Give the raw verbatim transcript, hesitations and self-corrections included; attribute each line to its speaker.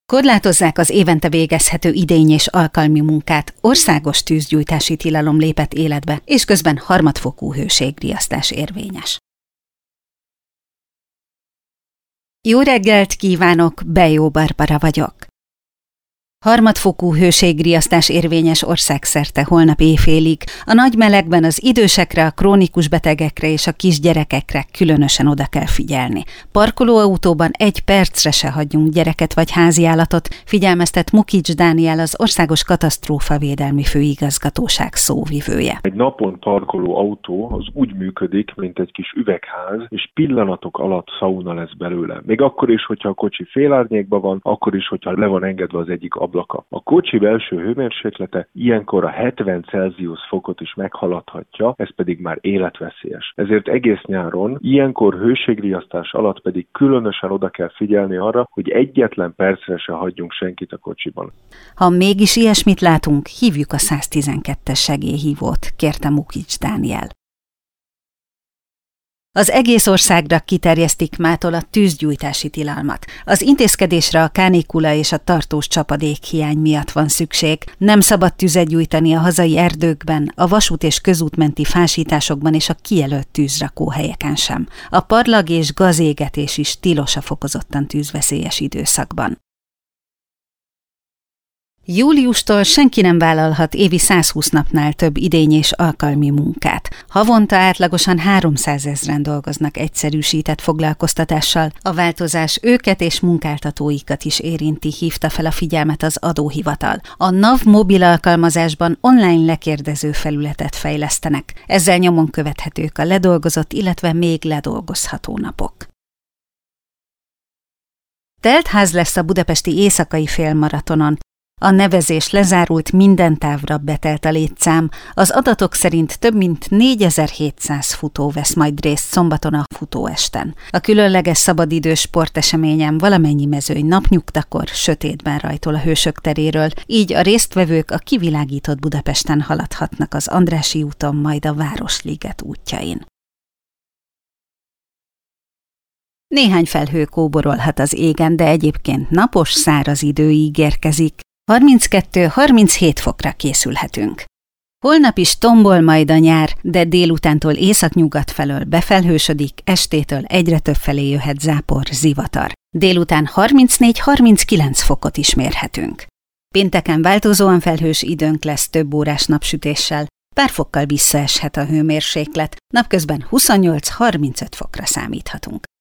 Speaker 1: Korlátozzák az évente végezhető idény- és alkalmi munkát, országos tűzgyújtási tilalom lépett életbe, és közben harmadfokú hőségriasztás érvényes. Jó reggelt kívánok, Bejó Barbara vagyok. Harmadfokú hőségriasztás érvényes országszerte holnap éjfélig. A nagy melegben az idősekre, a krónikus betegekre és a kisgyerekekre különösen oda kell figyelni. Parkolóautóban egy percre se hagyjunk gyereket vagy háziállatot, figyelmeztet Mukics Dániel, az Országos Katasztrófavédelmi Főigazgatóság szóvivője.
Speaker 2: Egy napon parkoló autó az úgy működik, mint egy kis üvegház, és pillanatok alatt szauna lesz belőle. Még akkor is, hogyha a kocsi félárnyékban van, akkor is, hogyha le van engedve az egyik ablaka. A kocsi belső hőmérséklete ilyenkor a hetven Celsius fokot is meghaladhatja, ez pedig már életveszélyes. Ezért egész nyáron, ilyenkor hőségriasztás alatt pedig különösen oda kell figyelni arra, hogy egyetlen percre se hagyjunk senkit a kocsiban.
Speaker 1: Ha mégis ilyesmit látunk, hívjuk a száztizenkettes segélyhívót, kérte Mukics Dániel. Az egész országra kiterjesztik mától a tűzgyújtási tilalmat. Az intézkedésre a kánikula és a tartós csapadékhiány miatt van szükség. Nem szabad tüzet gyújtani a hazai erdőkben, a vasút és közútmenti fásításokban és a kijelölt tűzrakóhelyeken sem. A parlag és gazégetés is tilos a fokozottan tűzveszélyes időszakban. Júliustól senki nem vállalhat évi százhúsz napnál több idény- és alkalmi munkát. Havonta átlagosan háromszázezren dolgoznak egyszerűsített foglalkoztatással. A változás őket és munkáltatóikat is érinti, hívta fel a figyelmet az adóhivatal. A NAV mobil alkalmazásban online lekérdező felületet fejlesztenek. Ezzel nyomon követhetők a ledolgozott, illetve még ledolgozható napok. Teltház lesz a budapesti éjszakai félmaratonon. A nevezés lezárult, minden távra betelt a létszám. Az adatok szerint több mint négyezer-hétszáz futó vesz majd részt szombaton a futóesten. A különleges szabadidős sporteseményen valamennyi mezőny napnyugtakor sötétben rajtol a Hősök teréről, így a résztvevők a kivilágított Budapesten haladhatnak az Andrássy úton, majd a Városliget útjain. Néhány felhő kóborolhat az égen, de egyébként napos, száraz idő ígérkezik. harminckettő-harminchét fokra készülhetünk. Holnap is tombol majd a nyár, de délutántól északnyugat felől befelhősödik, estétől egyre több felé jöhet zápor, zivatar. Délután harmincnégy-harminckilenc fokot is mérhetünk. Pénteken változóan felhős időnk lesz több órás napsütéssel, pár fokkal visszaeshet a hőmérséklet, napközben huszonnyolc-harmincöt fokra számíthatunk.